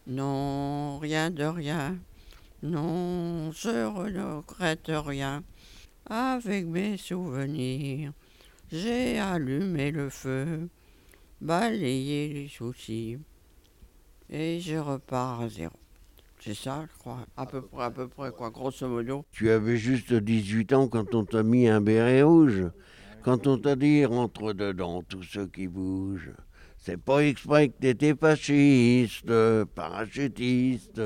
Non, rien de rien. Non, je regrette rien. Avec mes souvenirs, j'ai allumé le feu, balayé les soucis, et je repars à zéro. C'est ça, je crois. À peu près, quoi, grosso modo. Tu avais juste 18 ans quand on t'a mis un béret rouge. Quand on t'a dit rentre dedans tous ceux qui bougent. C'est pas exprès que t'étais fasciste, parachutiste.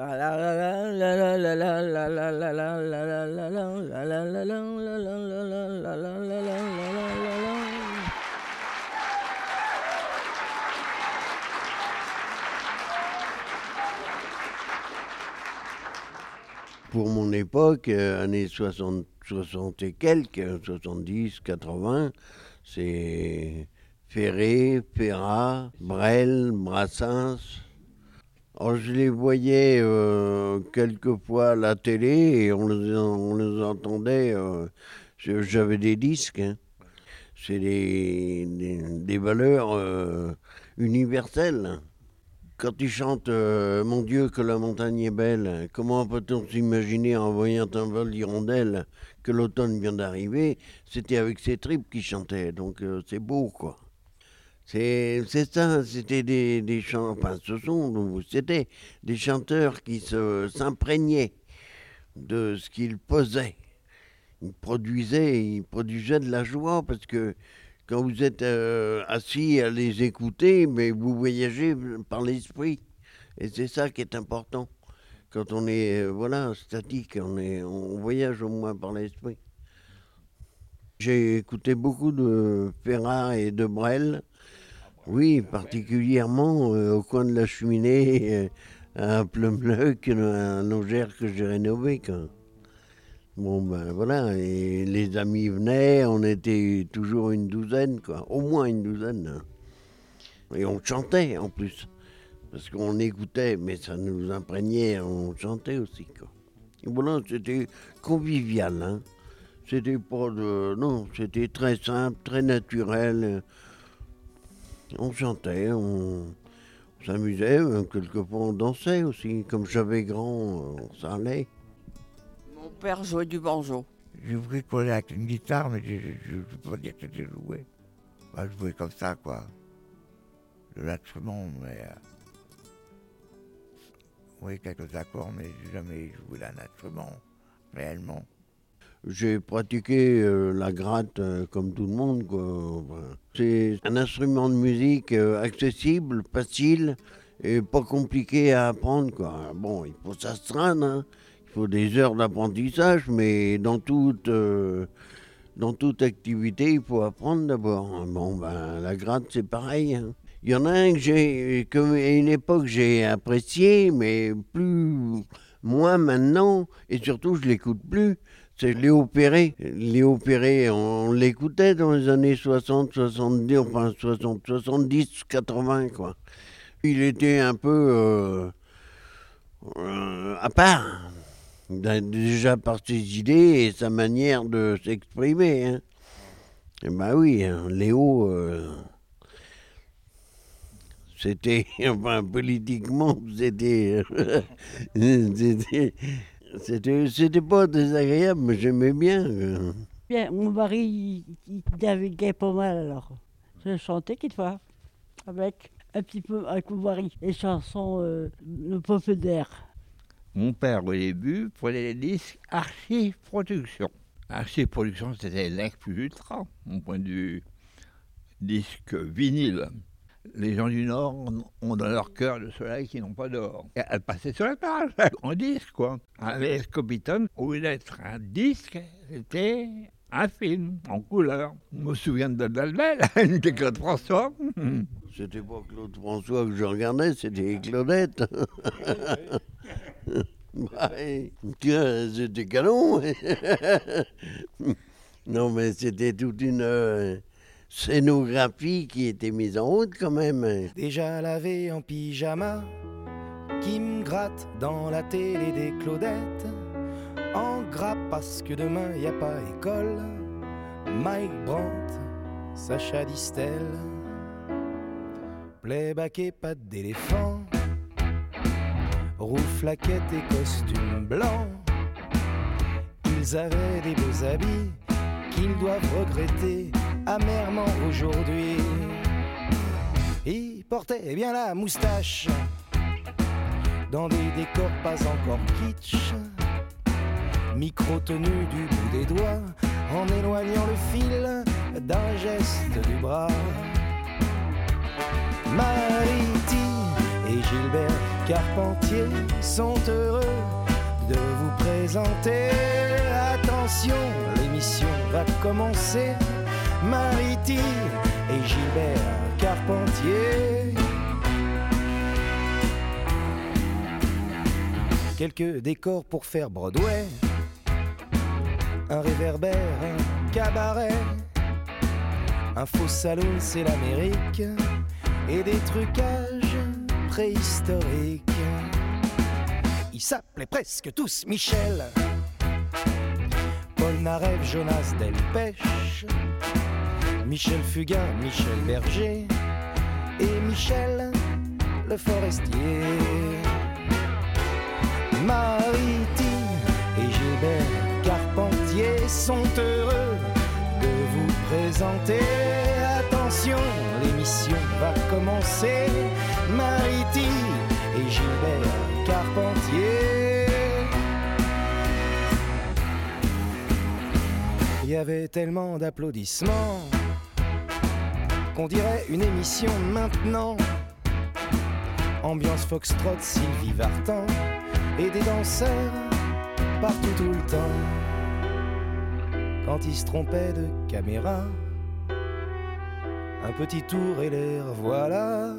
Pour mon époque, années 60, 60 et quelques, 70, 80, c'est Ferré, Ferrat, Brel, Brassens. Alors, je les voyais quelquefois à la télé et on les entendait. J'avais des disques, hein. C'est des valeurs universelles. Quand ils chantent Mon Dieu, que la montagne est belle, comment peut-on s'imaginer en voyant un vol d'hirondelles que l'automne vient d'arriver? C'était avec ses tripes qu'ils chantaient, donc c'est beau, quoi. C'est ça, c'était des chants, enfin c'était des chanteurs qui s'imprégnaient de ce qu'ils posaient. Ils produisaient de la joie parce que quand vous êtes assis à les écouter, mais vous voyagez par l'esprit. Et c'est ça qui est important. Quand on est voilà, statique, on voyage au moins par l'esprit. J'ai écouté beaucoup de Ferrat et de Brel. Oui, particulièrement au coin de la cheminée, à Plumleuc, un logère que j'ai rénové. Quoi. Bon, ben voilà, et les amis venaient, on était toujours une douzaine, quoi, au moins une douzaine. Et on chantait en plus, parce qu'on écoutait, mais ça nous imprégnait, on chantait aussi, quoi. Et voilà, c'était convivial, hein. C'était pas de. Non, c'était très simple, très naturel. On chantait, on s'amusait, quelquefois on dansait aussi. Comme j'avais grand, ça allait. Mon père jouait du banjo. J'ai bricolé avec une guitare, mais je ne peux pas dire que j'ai joué. Bah, je jouais comme ça, quoi. De l'instrument, mais. Oui, quelques accords, mais j'ai jamais joué d'un instrument, réellement. J'ai pratiqué la gratte comme tout le monde, quoi. C'est un instrument de musique accessible, facile et pas compliqué à apprendre, quoi. Bon, il faut s'astreindre, hein. Il faut des heures d'apprentissage, mais dans toute activité, il faut apprendre d'abord. Bon, ben, la gratte, c'est pareil, hein. Il y en a un à une époque, j'ai apprécié, mais moins maintenant, et surtout, je l'écoute plus. C'est Léo Perret. Léo Perret, on l'écoutait dans les années 60, 70, enfin 60, 70, 80, quoi. Il était un peu à part, déjà par ses idées et sa manière de s'exprimer, hein. Et ben oui, hein, Léo, c'était, enfin, politiquement, c'était, c'était pas désagréable, mais j'aimais bien. Bien, mon mari, il naviguait pas mal alors. Je chantais quelquefois avec un petit peu avec mon mari. Les chansons de populaires. Mon père, au début, prenait les disques Archive Production. Archive Production, c'était l'ex plus ultra, mon point de vue disque vinyle. Les gens du Nord ont dans leur cœur le soleil qui n'ont pas d'or. Et elle passait sur la page, en disque, quoi. Avec Scopitone, au lieu d'être un disque, c'était un film en couleur. Je me souviens de Belle, de Claude François. C'était pas Claude François que je regardais, c'était Claudette. Bah, c'était canon. Non, mais c'était toute une scénographie qui était mise en route quand même. Déjà lavé en pyjama, qui me gratte dans la télé des Claudettes. En gras parce que demain y a pas école. Mike Brandt, Sacha Distel, playback et pas d'éléphant. rouflaquettes et costumes blancs. Ils avaient des beaux habits qu'ils doivent regretter amèrement aujourd'hui. Ils portaient bien la moustache dans des décors pas encore kitsch, micro-tenue du bout des doigts en éloignant le fil d'un geste du bras. Mariti et Gilbert Carpentier sont heureux de vous présenter. Attention, l'émission va commencer. Mariti et Gilbert Carpentier. Quelques décors pour faire Broadway, un réverbère, un cabaret, un faux saloon, c'est l'Amérique, et des trucages préhistoriques. Ils s'appelaient presque tous Michel, Paul Narev, Jonas Delpech, Michel Fugain, Michel Berger et Michel le Forestier. Mariti et Gilbert Carpentier sont heureux de vous présenter. Attention, l'émission va commencer. Mariti et Gilbert Carpentier. Il y avait tellement d'applaudissements qu'on dirait une émission maintenant. Ambiance foxtrot, Sylvie Vartan et des danseurs partout tout le temps. Quand ils se trompaient de caméra, un petit tour et l'air, voilà.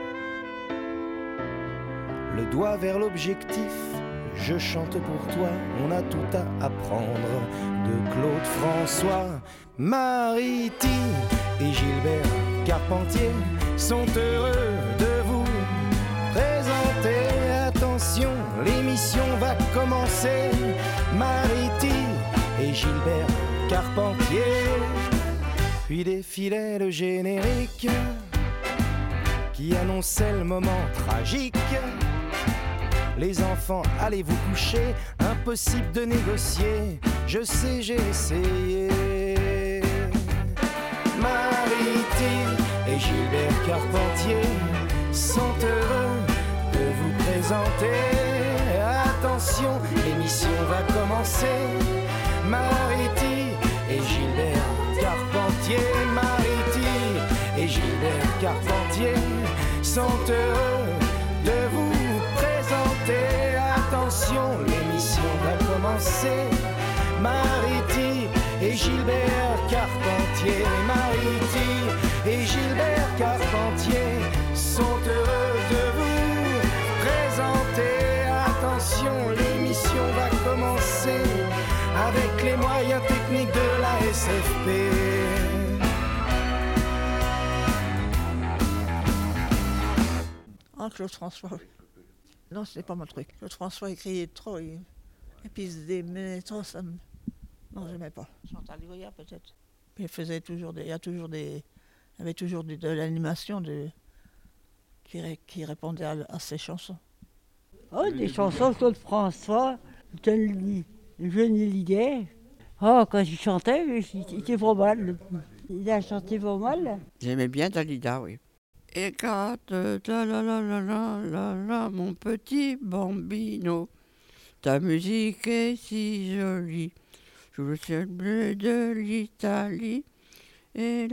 Le doigt vers l'objectif, je chante pour toi, on a tout à apprendre de Claude François. Mariti et Gilbert Carpentier sont heureux de vous présenter. Attention, l'émission va commencer. Mariti et Gilbert Carpentier. Puis défilait le générique qui annonçait le moment tragique. Les enfants, allez vous coucher, impossible de négocier. Je sais, j'ai essayé. Mariti et Gilbert Carpentier sont heureux de vous présenter. Attention, l'émission va commencer. Mariti et Gilbert Carpentier. Mariti et Gilbert Carpentier sont heureux de vous présenter. Attention, l'émission va commencer. Mariti et Gilbert Carpentier. Mariti et Gilbert Carpentier sont heureux de vous présenter. Attention, l'émission va commencer avec les moyens techniques de la SFP. Ah, Claude François, oui. Non, c'est pas mon truc. Claude François, il criait trop. Et puis il se démenait trop, ça me... Non, j'aimais pas. Chantal Goya, peut-être. Puis il faisait toujours des... Il y avait toujours de l'animation qui répondait à ses chansons. Oh, des chansons de Claude François, Johnny Hallyday. Oh, quand il chantait, il était pas mal. Il a chanté pas mal. J'aimais bien Dalida, oui. Et quand, mon petit bambino, ta musique est si jolie, sous le ciel bleu de l'Italie. Et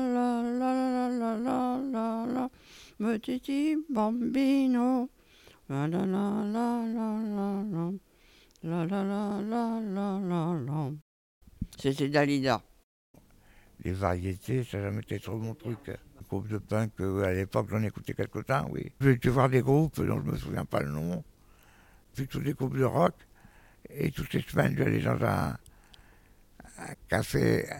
la, petit bambino, la. C'était Dalida. Les variétés, ça n'a jamais été trop mon truc. Le groupe de punk, à l'époque, j'en écoutais quelques-uns, oui. J'ai été voir des groupes dont je ne me souviens pas le nom. Puis tous des groupes de rock. Et toutes les semaines, j'allais dans un café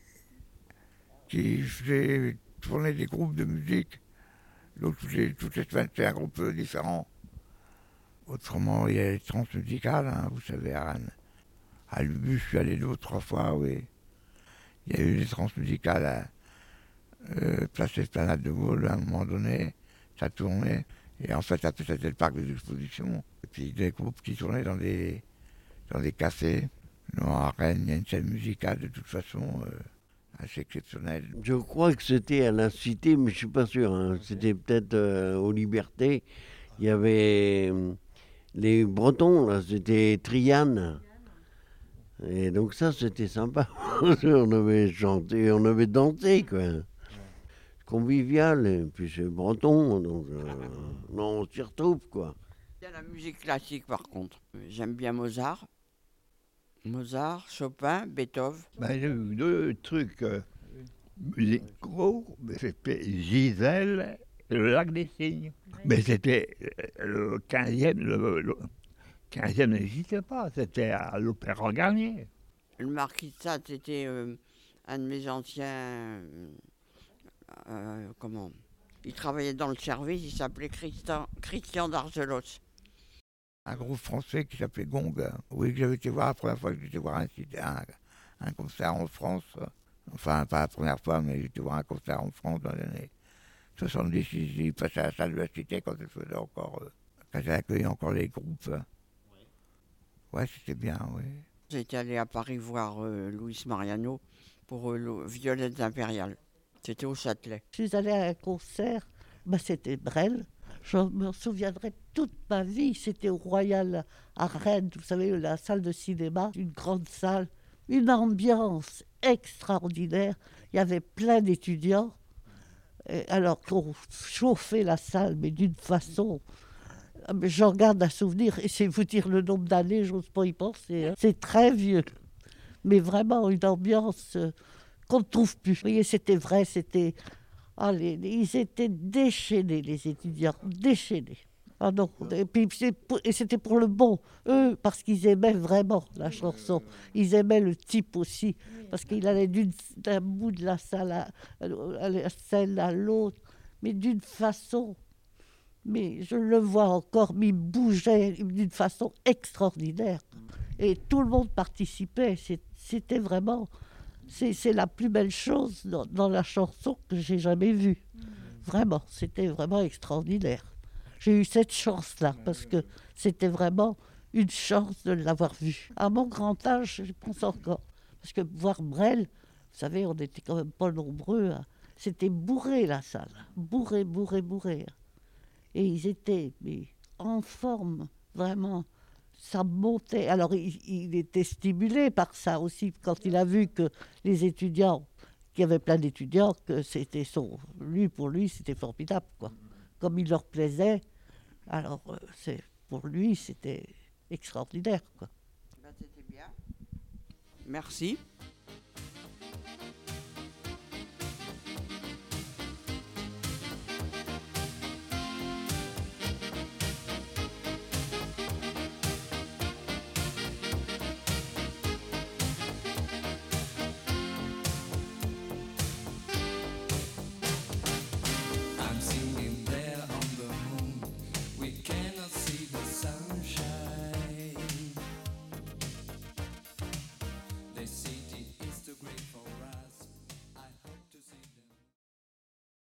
qui faisait tourner des groupes de musique. Donc toutes les semaines, c'est un groupe différent. Autrement, il y a les transmusicales, hein, vous savez, à Rennes. À Lubu, je suis allé 2 ou 3 fois, oui. Il y a eu des transmusicales à Place Esplanade de Gaulle à un moment donné, ça tournait. Et en fait, après, c'était le parc des expositions. Et puis des groupes qui tournaient dans des cafés. Non, à Rennes, il y a une scène musicale de toute façon assez exceptionnelle. Je crois que c'était à la Cité, mais je suis pas sûr, hein. C'était peut-être aux Libertés. Il y avait les Bretons, là, c'était Triane. Et donc ça, c'était sympa. On avait chanté, on avait dansé, quoi. Convivial, et puis c'est breton, donc non, on s'y retrouve, quoi. Bien la musique classique par contre. J'aime bien Mozart. Mozart, Chopin, Beethoven. Ben, j'ai eu deux trucs musicaux, mais c'était Gisèle et le lac des Cygnes. Mais c'était le 15e, le 15e n'existait pas, c'était à l'Opéra Garnier. Le Marquis de Sade, c'était un de mes anciens. Comment il travaillait dans le service, il s'appelait Christian d'Argelos. Un groupe français qui s'appelait Gong. Oui, que j'avais été voir la première fois que j'étais voir un concert en France. Enfin, pas la première fois, mais j'étais voir un concert en France dans les années 70. J'ai passé à la salle de la Cité quand elle faisait encore. Quand elle accueillait encore les groupes. Ouais, c'était bien, oui. J'étais allé à Paris voir Luis Mariano pour Violettes Impériales. C'était au Châtelet. Je suis allée à un concert, c'était Brel. Je me souviendrai toute ma vie. C'était au Royal à Rennes, vous savez, la salle de cinéma, une grande salle, une ambiance extraordinaire. Il y avait plein d'étudiants. Alors qu'on chauffait la salle, mais d'une façon. J'en garde un souvenir, et c'est vous dire le nombre d'années, j'ose pas y penser. Hein. C'est très vieux, mais vraiment une ambiance qu'on ne trouve plus. Vous voyez, c'était vrai, c'était. Ils étaient déchaînés, les étudiants, déchaînés. Ah non, et puis c'était pour le bon, eux, parce qu'ils aimaient vraiment la chanson. Ils aimaient le type aussi, parce qu'il allait d'un bout de la salle à la scène à l'autre, mais d'une façon. Mais je le vois encore, mais il bougeait d'une façon extraordinaire. Et tout le monde participait. C'était vraiment. C'est la plus belle chose dans la chanson que j'ai jamais vue. Vraiment, c'était vraiment extraordinaire. J'ai eu cette chance-là, parce que c'était vraiment une chance de l'avoir vu. À mon grand âge, je pense encore. Parce que voir Brel, vous savez, on n'était quand même pas nombreux. Hein. C'était bourré, la salle. Bourré. Et ils étaient en forme, vraiment. Ça montait. Alors, il était stimulé par ça aussi, quand il a vu que les étudiants, qu'il y avait plein d'étudiants, que c'était pour lui, c'était formidable, quoi. Comme il leur plaisait, alors, pour lui, c'était extraordinaire, quoi. C'était bien. Merci.